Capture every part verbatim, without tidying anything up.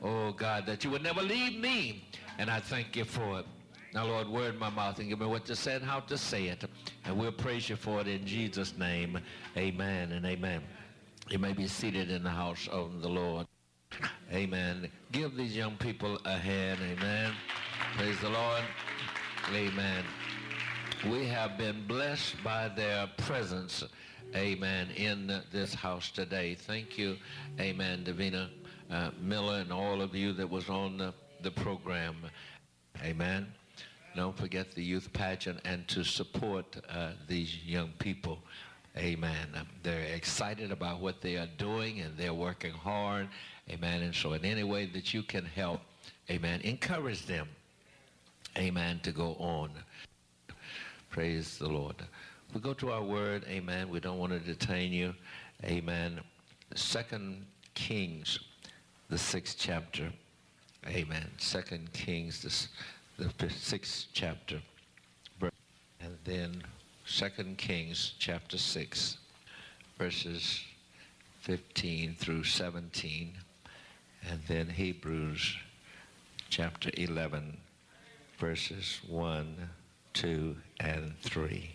oh God, that you would never leave me. And I thank you for it. Now, Lord, word my mouth and give me what to say and how to say it. And we'll praise you for it in Jesus' name. Amen and amen. You may be seated in the house of the Lord. Amen. Give these young people a hand. Amen. Praise the Lord. Amen. We have been blessed by their presence, amen, in this house today. Thank you, amen, Davina uh, Miller and all of you that was on the, the program. Amen. Don't forget the youth pageant and to support uh, these young people. Amen. Um, they're excited about what they are doing and they're working hard. Amen. And so in any way that you can help, amen, encourage them, amen, to go on. Praise the Lord. We go to our word, amen. We don't want to detain you, amen. Second Kings, the sixth chapter, amen. Second Kings, the, the sixth chapter. And then Second Kings, chapter six, verses fifteen through seventeen. And then Hebrews, chapter eleven, verses one, two, and three.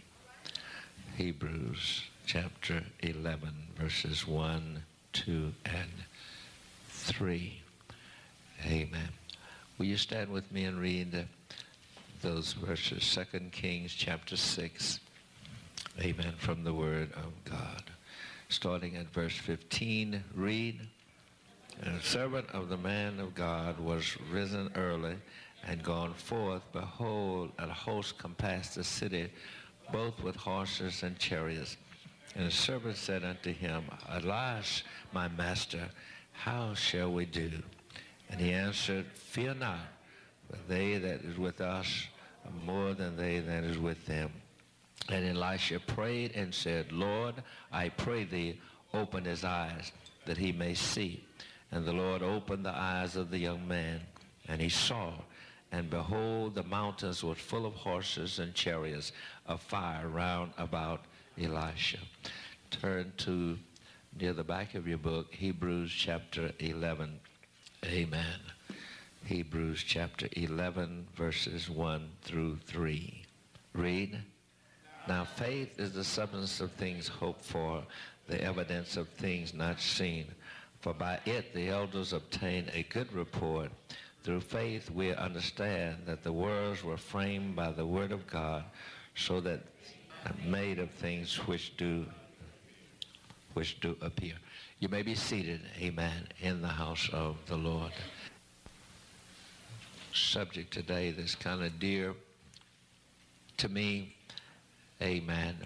Hebrews chapter eleven, verses one, two, and three. Amen. Will you stand with me and read those verses? Second Kings chapter six. Amen. From the Word of God. Starting at verse fifteen, read. And a servant of the man of God was risen early and gone forth. Behold, a host compassed the city, both with horses and chariots. And the servant said unto him, Alas, my master, how shall we do? And he answered, Fear not, for they that is with us are more than they that is with them. And Elisha prayed and said, Lord, I pray thee, open his eyes, that he may see. And the Lord opened the eyes of the young man, and he saw. And behold, the mountains were full of horses and chariots of fire round about Elisha. Turn to, near the back of your book, Hebrews chapter eleven. Amen. Hebrews chapter eleven, verses one through three. Read. Now faith is the substance of things hoped for, the evidence of things not seen. For by it the elders obtained a good report. Through faith we understand that the worlds were framed by the word of God, so that made of things which do which do appear. You may be seated, amen, in the house of the Lord. Subject today that's kind of dear to me, amen.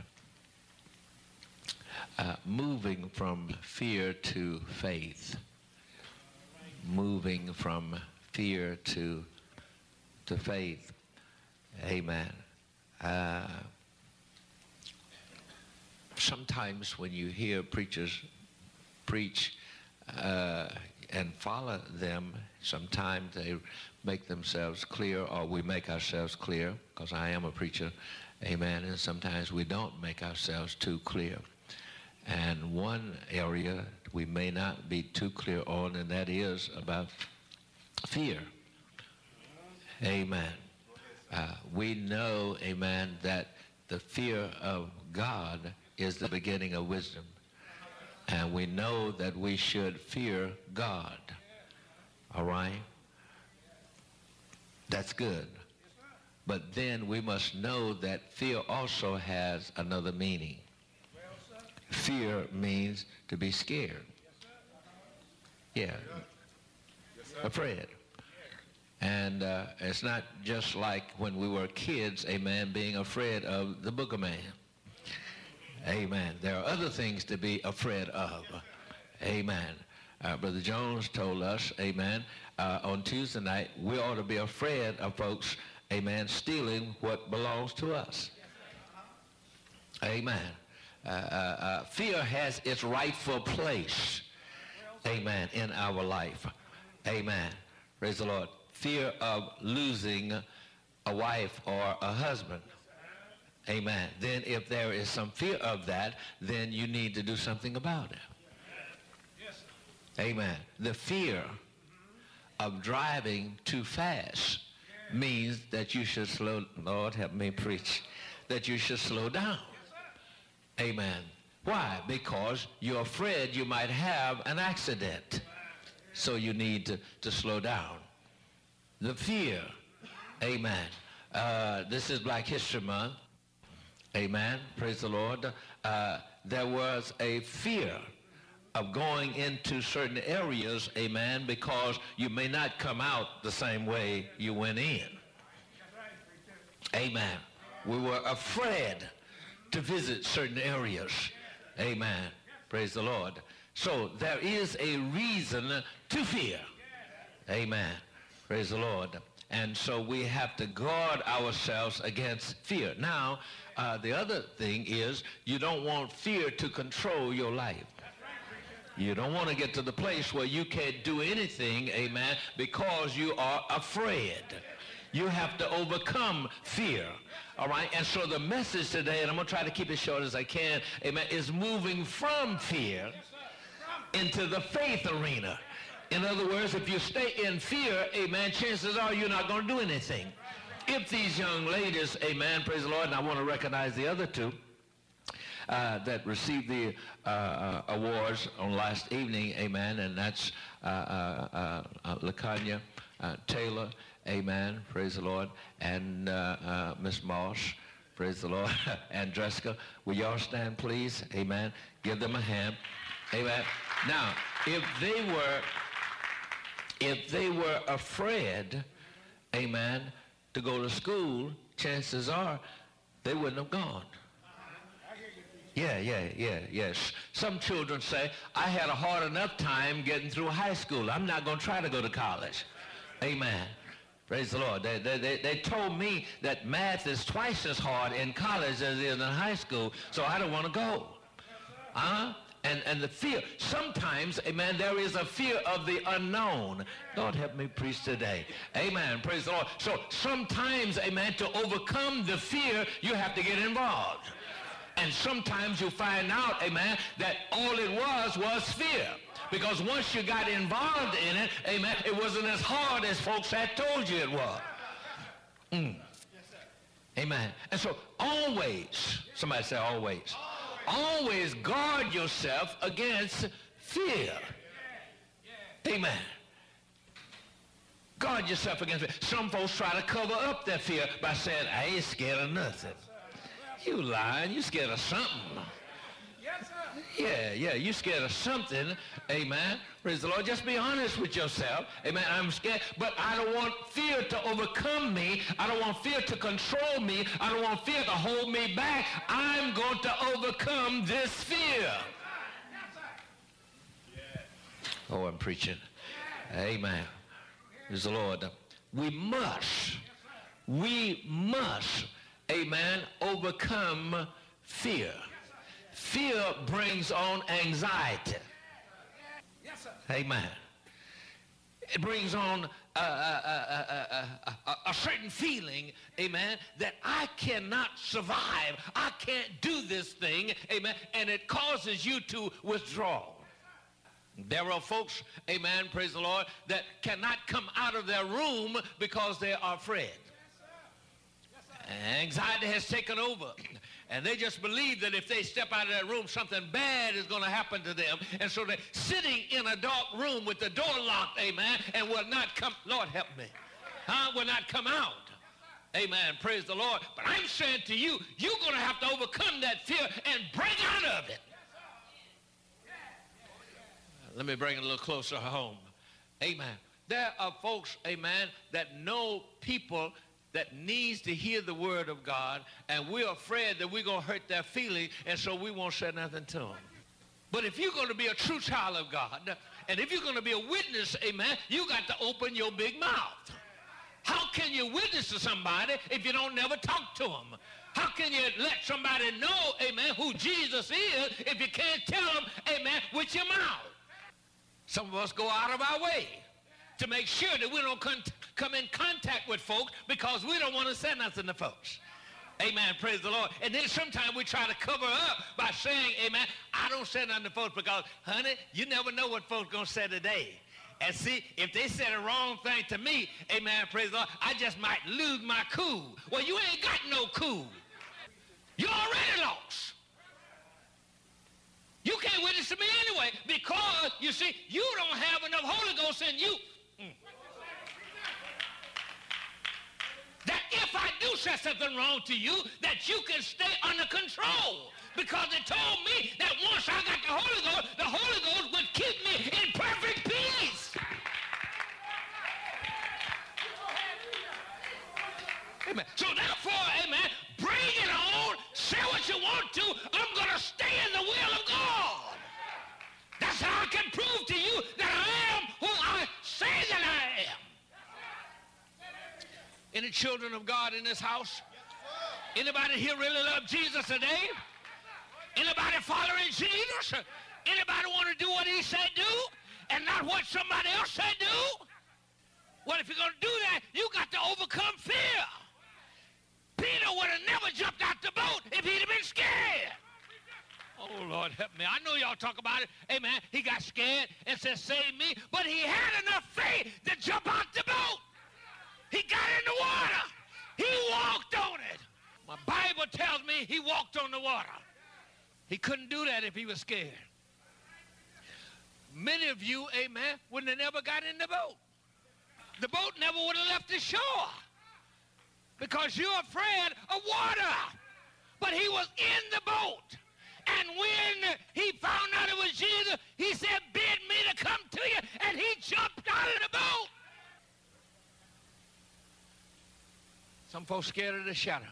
Uh, moving from fear to faith. Moving from fear to to faith. Amen. Uh, sometimes when you hear preachers preach uh, and follow them, sometimes they make themselves clear, or we make ourselves clear, because I am a preacher, amen, and sometimes we don't make ourselves too clear. And one area we may not be too clear on, and that is about fear. Amen. Uh, we know, amen, that the fear of God is the beginning of wisdom. And we know that we should fear God. All right? That's good. But then we must know that fear also has another meaning. Fear means to be scared. Yeah. Afraid. And uh, it's not just like when we were kids, amen, being afraid of the boogeyman. Amen. There are other things to be afraid of. Amen. Uh, Brother Jones told us, amen, uh, on Tuesday night, we ought to be afraid of folks, amen, stealing what belongs to us. Amen. Uh, uh, uh, fear has its rightful place, amen, in our life. Amen. Praise the Lord. Fear of losing a wife or a husband. Amen. Then if there is some fear of that, then you need to do something about it. Amen. The fear of driving too fast means that you should slow, Lord help me preach, that you should slow down. Amen. Why? Because you're afraid you might have an accident. So you need to, to slow down. The fear. Amen. Uh, this is Black History Month. Amen. Praise the Lord. Uh, there was a fear of going into certain areas, amen, because you may not come out the same way you went in. Amen. We were afraid to visit certain areas. Amen. Praise the Lord. So there is a reason to fear. Amen. Praise the Lord. And so we have to guard ourselves against fear. Now, uh, the other thing is you don't want fear to control your life. You don't want to get to the place where you can't do anything, amen, because you are afraid. You have to overcome fear, all right? And so the message today, and I'm going to try to keep it short as I can, amen, is moving from fear into the faith arena. In other words, if you stay in fear, amen, chances are you're not going to do anything. If these young ladies, amen, praise the Lord, and I want to recognize the other two uh, that received the uh, uh, awards on last evening, amen, and that's uh, uh, uh, LaKanya uh, Taylor, amen, praise the Lord, and uh, uh, Miss Moss, praise the Lord, and Jessica. Will y'all stand, please? Amen. Give them a hand. Amen. Now, if they were, if they were afraid, amen, to go to school, chances are they wouldn't have gone. Yeah, yeah, yeah, yes. Some children say, I had a hard enough time getting through high school. I'm not going to try to go to college. Amen. Praise the Lord. They, they, they, they told me that math is twice as hard in college as it is in high school, so I don't want to go. Huh? And, and the fear. Sometimes, amen, there is a fear of the unknown. Lord, help me preach today. Amen. Praise the Lord. So sometimes, amen, to overcome the fear, you have to get involved. And sometimes you find out, amen, that all it was was fear. Because once you got involved in it, amen, it wasn't as hard as folks had told you it was. Mm. Amen. And so always, somebody say always, always guard yourself against fear. Amen. Guard yourself against fear. Some folks try to cover up their fear by saying, I ain't scared of nothing. You lying, you scared of something. Yeah, yeah, you scared of something, amen. Praise the Lord. Just be honest with yourself, amen. I'm scared, but I don't want fear to overcome me. I don't want fear to control me. I don't want fear to hold me back. I'm going to overcome this fear. Oh, I'm preaching. Amen. Praise the Lord. We must, we must, amen, overcome fear. Fear brings on anxiety. Yes, sir. Amen. It brings on a, a, a, a, a, a certain feeling, amen, that I cannot survive. I can't do this thing, amen, and it causes you to withdraw. There are folks, amen, praise the Lord, that cannot come out of their room because they are afraid. Anxiety has taken over. And they just believe that if they step out of that room, something bad is going to happen to them. And so they're sitting in a dark room with the door locked, amen, and will not come, Lord help me, huh, will not come out. Amen, praise the Lord. But I'm saying to you, you're going to have to overcome that fear and break out of it. Let me bring it a little closer home. Amen. There are folks, amen, that know people that needs to hear the word of God, and we're afraid that we're going to hurt their feelings, and so we won't say nothing to them. But if you're going to be a true child of God, and if you're going to be a witness, amen, you got to open your big mouth. How can you witness to somebody if you don't never talk to them? How can you let somebody know, amen, who Jesus is if you can't tell them, amen, with your mouth? Some of us go out of our way to make sure that we don't con- come in contact with folks because we don't want to say nothing to folks. Amen, praise the Lord. And then sometimes we try to cover up by saying, amen, I don't say nothing to folks because, honey, you never know what folks are going to say today. And see, if they said a wrong thing to me, amen, praise the Lord, I just might lose my cool. Well, you ain't got no cool. You already lost. You can't witness to me anyway because, you see, you don't have enough Holy Ghost in you. Mm. That if I do say something wrong to you, that you can stay under control. Because they told me that once I got the Holy Ghost, the Holy Ghost would keep me in perfect peace. Amen. So therefore, amen, bring it on, say what you want to, I'm going to stay in the will of God. That's how I can prove to you that I am who I say that I am. Any children of God in this house? Anybody here really love Jesus today? Anybody following Jesus? Anybody want to do what he said do and not what somebody else said do? Well, if you're going to do that, you got to overcome fear. Peter would have never jumped out the boat if he'd have been scared. Oh, Lord, help me. I know y'all talk about it. Amen. He got scared and said, save me. But he had enough faith to jump out the boat. He got in the water. He walked on it. My Bible tells me he walked on the water. He couldn't do that if he was scared. Many of you, amen, wouldn't have never got in the boat. The boat never would have left the shore because you're afraid of water. But he was in the boat. And when he found out it was Jesus, he said, bid me to come to you. And he jumped out of the boat. Some folks scared of the shadow.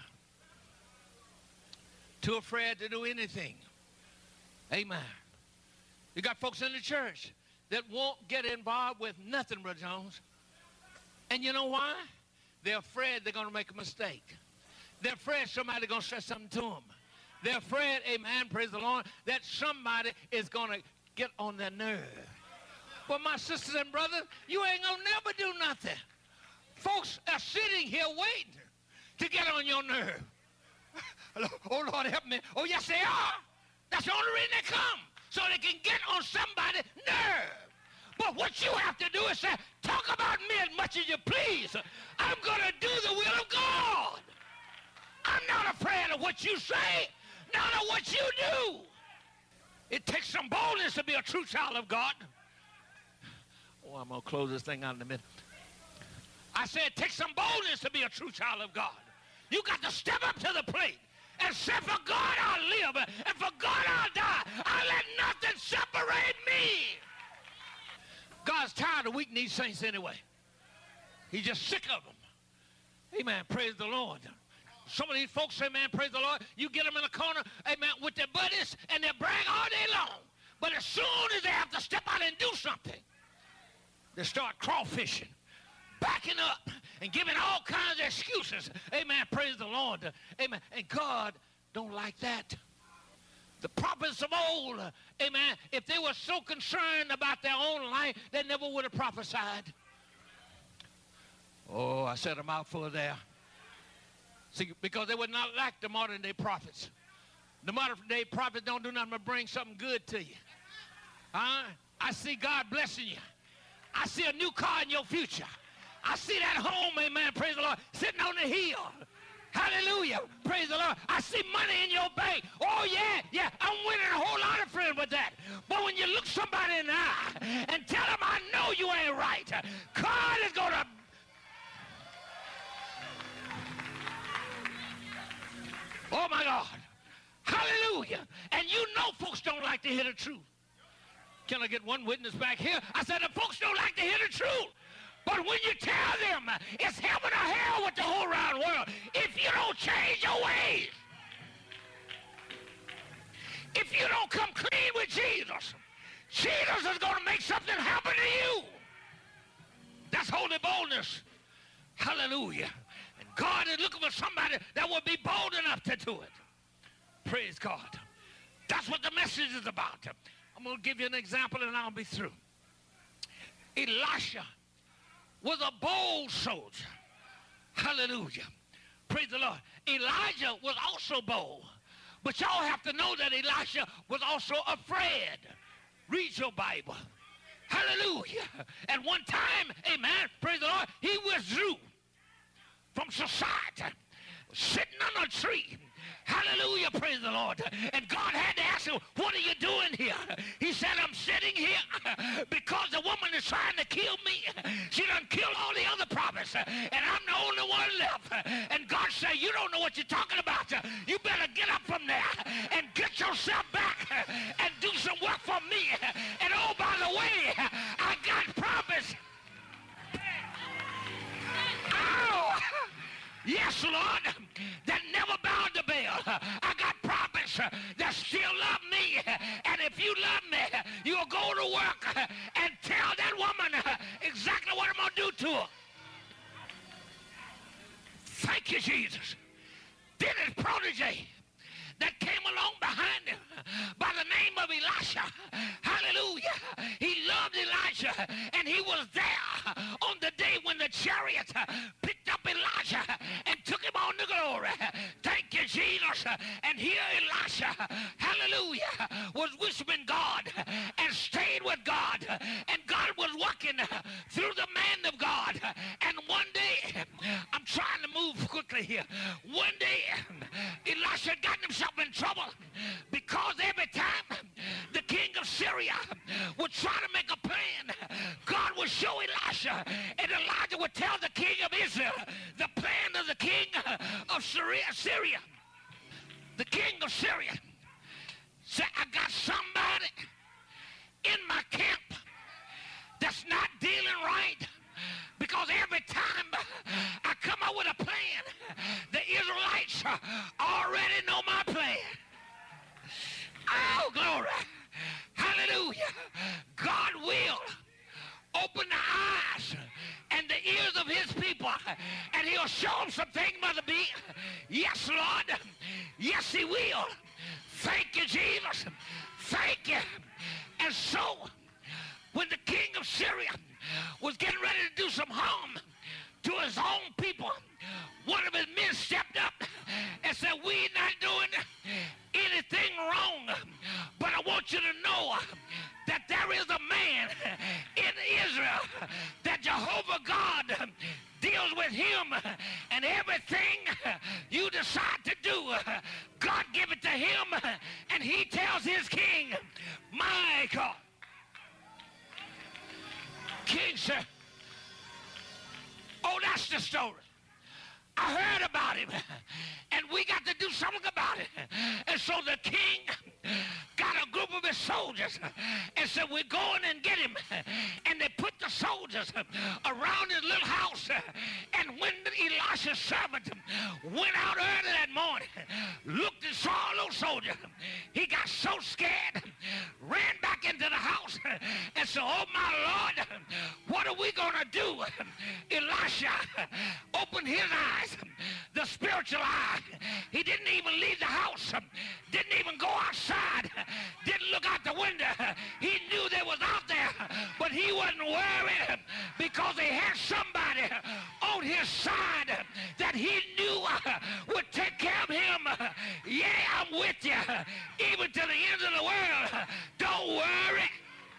Too afraid to do anything. Amen. You got folks in the church that won't get involved with nothing, Brother Jones. And you know why? They're afraid they're going to make a mistake. They're afraid somebody's going to say something to them. They're afraid, amen, praise the Lord, that somebody is going to get on their nerve. But my sisters and brothers, you ain't going to never do nothing. Folks are sitting here waiting to get on your nerve. Oh, Lord, help me. Oh, yes, they are. That's the only reason they come, so they can get on somebody's nerve. But what you have to do is say, talk about me as much as you please. I'm going to do the will of God. I'm not afraid of what you say, not of what you do. It takes some boldness to be a true child of God. Oh, I'm going to close this thing out in a minute. I said it takes some boldness to be a true child of God. You got to step up to the plate and say, for God I'll live, and for God I'll die. I'll let nothing separate me. God's tired of weak kneed saints anyway. He's just sick of them. Amen. Praise the Lord. Some of these folks, amen, praise the Lord, you get them in a corner, amen, with their buddies, and they brag all day long. But as soon as they have to step out and do something, they start crawfishing, backing up, and giving all kinds of excuses. Amen, praise the Lord. Amen. And God don't like that. The prophets of old, amen, if they were so concerned about their own life, they never would have prophesied. Oh, I said a mouthful there. See, because they would not like the modern day prophets. The modern day prophets don't do nothing but bring something good to you. Huh? I see God blessing you. I see a new car in your future. I see that home, amen, praise the Lord, sitting on the hill. Hallelujah, praise the Lord. I see money in your bank. Oh, yeah, yeah, I'm winning a whole lot of friends with that. But when you look somebody in the eye and tell them, I know you ain't right, God is going to... Oh, my God. Hallelujah. And you know folks don't like to hear the truth. Can I get one witness back here? I said the folks don't like to hear the truth. But when you tell them it's heaven or hell with the whole round world, if you don't change your ways, if you don't come clean with Jesus, Jesus is going to make something happen to you. That's holy boldness. Hallelujah. And God is looking for somebody that will be bold enough to do it. Praise God. That's what the message is about. I'm going to give you an example and I'll be through. Elisha was a bold soldier. Hallelujah. Praise the Lord. Elijah was also bold. But y'all have to know that Elisha was also afraid. Read your Bible. Hallelujah. At one time, amen, praise the Lord, he withdrew from society, sitting on a tree. Hallelujah, praise the Lord. And God had to ask him, what are you doing here? He said, I'm sitting here because the woman is trying to kill me. She done killed all the other prophets, and I'm the only one left. And God said, you don't know what you're talking about. You better get up from there and get yourself back and do some work for me. And oh, by the way, I got prophets. Oh! Yes, Lord, that never bowed the bell. I got prophets that still love me. And if you love me, you'll go to work and tell that woman exactly what I'm going to do to her. Thank you, Jesus. Then his protege that came along behind him by the name of Elisha. Hallelujah. He loved Elijah, and he was there on the day when the chariot picked up Elijah and took him on to glory. Thank you, Jesus. And here Elisha, hallelujah, was worshiping God and stayed with God, and God was working through the man of God. And one day, I'm trying to move quickly here. One day, Elisha got himself in trouble because every time the king of Syria would try to make a plan, God would show Elisha, and Elijah would tell the king of Israel the plan of the king of Syria. Syria. The king of Syria said, I got somebody in my camp that's not dealing right, because every time I come up with a plan, the Israelites already know my plan. Oh, glory. Hallelujah. God will open the eyes and the ears of his people, and he'll show them some things, Mother B. Yes, Lord. Yes, he will. Thank you, Jesus. Thank you. And so, when the king of Syria was getting ready to do some harm to his own people, one of his men stepped up and said, we're not doing anything wrong, but I want you to know that there is a man in Israel that Jehovah God deals with him, and everything you decide to do, God give it to him, and he tells his king, my God. King said, oh, that's the story. I heard about him, and we got to do something about it. And so the king got a group of his soldiers and said, we're going and get him. And they put the soldiers around his little house. And when Elisha's servant went out early that morning, looked and saw all those soldiers, he got so scared, ran back into the house and said, oh my Lord, what are we going to do? Elisha opened his eyes, the spiritual eye. He didn't even leave the house, didn't even go outside, didn't look out the window. He knew they was out there, but he wasn't worried because he had somebody on his side that he knew would take care of him. Yeah, I'm with you, even to the end of the world. Don't worry.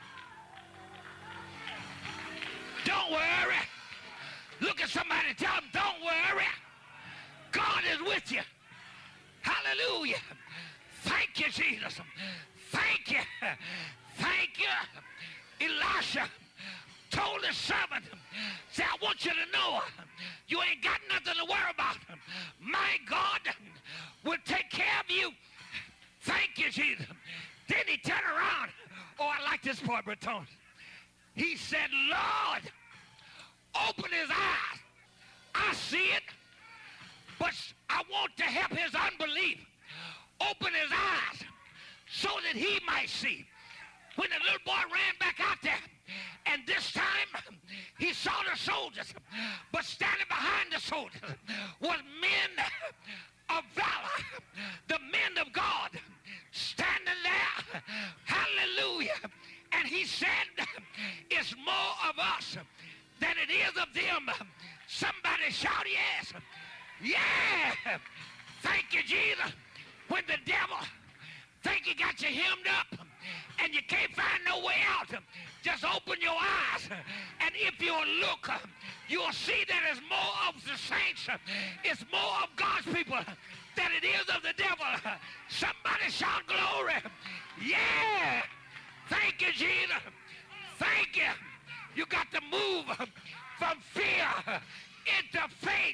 Don't worry. Look at somebody and tell them, don't worry. God is with you. Hallelujah. Thank you, Jesus. Thank you. Thank you. Elisha told his servant, say, I want you to know you ain't got nothing to worry about. My God will take care of you. Thank you, Jesus. Then he turned around. Oh, I like this part, Breton. He said, Lord, open his eyes. I see it, but I want to help his unbelief. Open his eyes so that he might see. When the little boy ran back out there, and this time he saw the soldiers, but standing behind the soldiers was men of valor, the men of God, standing there. Hallelujah. And he said, it's more of us than it is of them. Somebody shout yes. Yeah. Thank you, Jesus. When the devil think he got you hemmed up and you can't find no way out, just open your eyes. And if you'll look, you'll see that it's more of the saints, it's more of God's people than it is of the devil. Somebody shout glory. Yeah. Thank you, Jesus. Thank you. You got to move from fear into faith.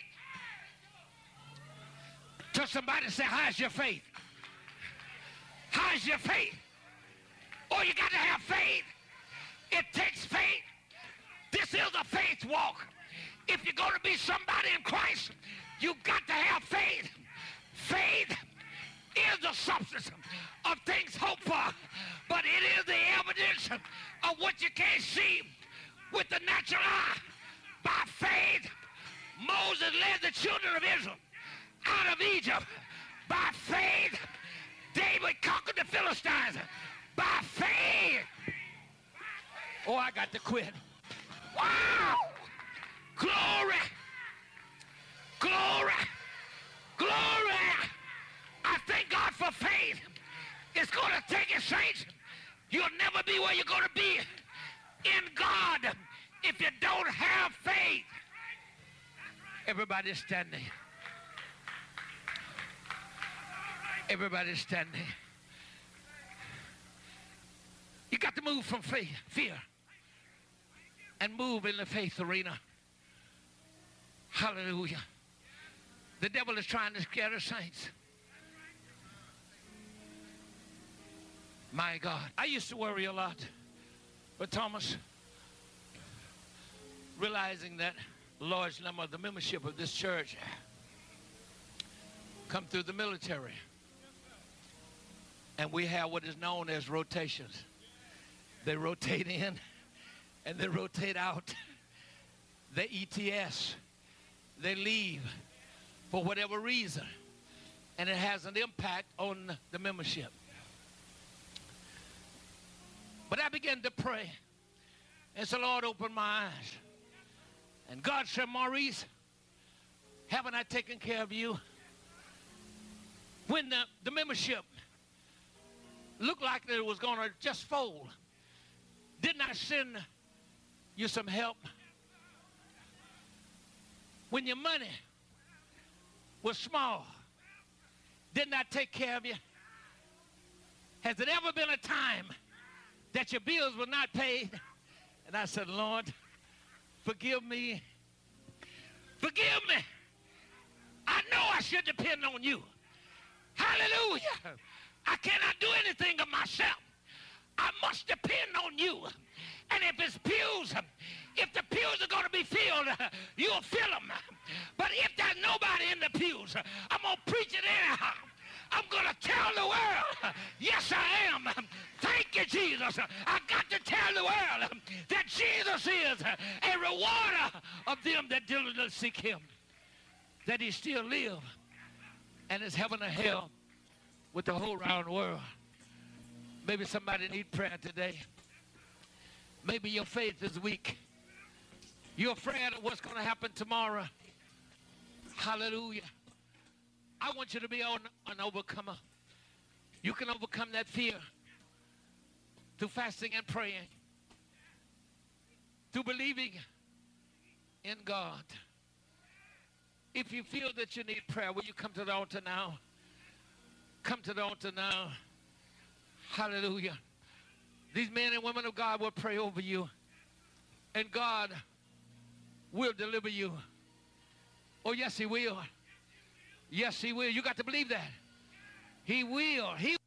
Tell somebody, say, how's your faith? How's your faith? Oh, you got to have faith. It takes faith. This is a faith walk. If you're going to be somebody in Christ, you've got to have faith. Faith is the substance of things hoped for, but it is the evidence of what you can't see with the natural eye. By faith, Moses led the children of Israel out of Egypt. By faith, David conquered the Philistines. By faith. Oh, I got to quit. Wow! Glory! Glory! Glory! I thank God for faith. It's going to take you, saints. You'll never be where you're going to be in God if you don't have faith. Everybody's standing. Everybody's standing. You got to move from faith, fear, and move in the faith arena. Hallelujah. The devil is trying to scare the saints. My God. I used to worry a lot. But Thomas, realizing that a large number of the membership of this church come through the military. And we have what is known as rotations. They rotate in and they rotate out. They E T S. They leave for whatever reason. And it has an impact on the membership. But I began to pray. And so, Lord, open my eyes. And God said, Maurice, haven't I taken care of you? When the, the membership looked like it was going to just fold, didn't I send you some help? When your money was small, didn't I take care of you? Has it ever been a time that your bills were not paid? And I said, Lord, forgive me. Forgive me. I know I should depend on you. Hallelujah. I cannot do anything of myself. I must depend on you. And if it's pews, if the pews are going to be filled, you'll fill them. But if there's nobody in the pews, I'm going to preach it anyhow. I'm going to tell the world, yes, I am. Thank you, Jesus. I got to tell the world that Jesus is a rewarder of them that diligently seek him, that he still lives and is heaven or hell with the whole round world. Maybe somebody need prayer today. Maybe your faith is weak. You're afraid of what's going to happen tomorrow. Hallelujah. I want you to be an, an overcomer. You can overcome that fear through fasting and praying, through believing in God. If you feel that you need prayer, will you come to the altar now? Come to the altar now. Hallelujah. These men and women of God will pray over you, and God will deliver you. Oh, yes, he will. Yes, he will. You got to believe that. He will. He.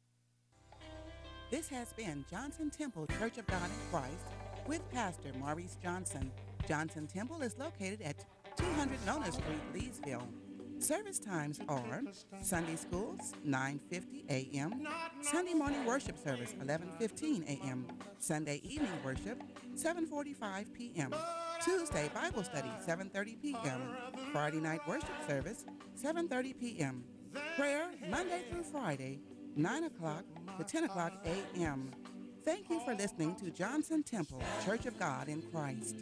This has been Johnson Temple Church of God in Christ with Pastor Maurice Johnson. Johnson Temple is located at two hundred Nona Street, Leesville. Service times are Sunday schools, nine fifty a m Sunday morning worship service, eleven fifteen a m Sunday evening worship, seven forty-five p m Tuesday Bible study, seven thirty p m Friday night worship service, seven thirty p m Prayer, Monday through Friday, nine o'clock to ten o'clock a m Thank you for listening to Johnson Temple, Church of God in Christ.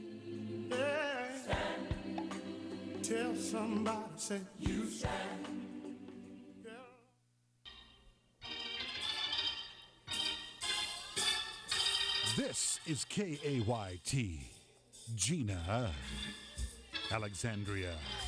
Tell somebody, say, you stand. is K A Y T, Gina, Alexandria.